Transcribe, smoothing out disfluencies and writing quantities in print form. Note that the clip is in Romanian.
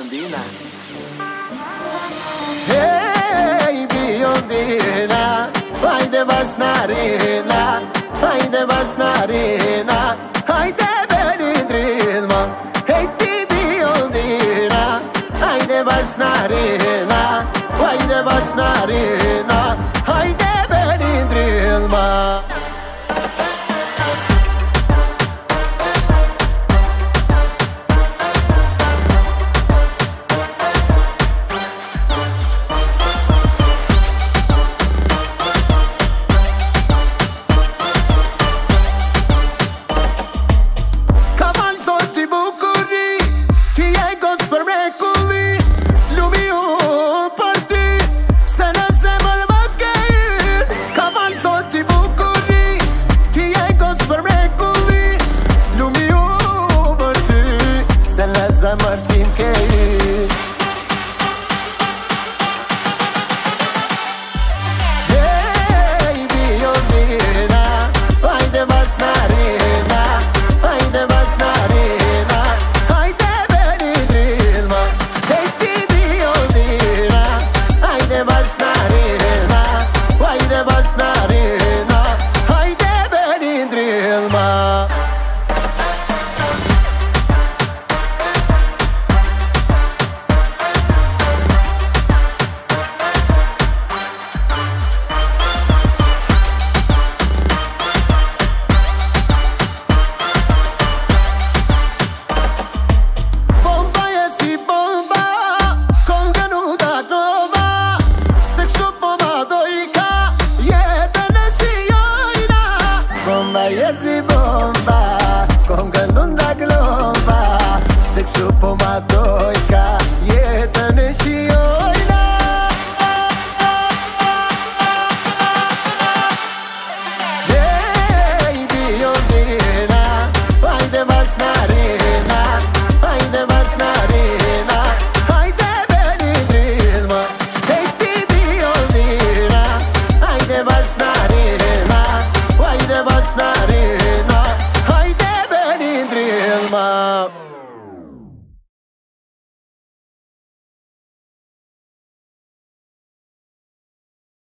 biondina. Hey biondina, haide basnarina, haide basnarina, haide belindrilma. Hey biondina, haide basnarina, haide basnarina, haide belindrilma. Martin Kay. Hey biondina, haide basnarina, haide basnarina, haide belindrilma. Hey biondina, haide basnarina, haide basnarina, haide belindrilma. Bomba, con galunda globa, sexo pomadoi.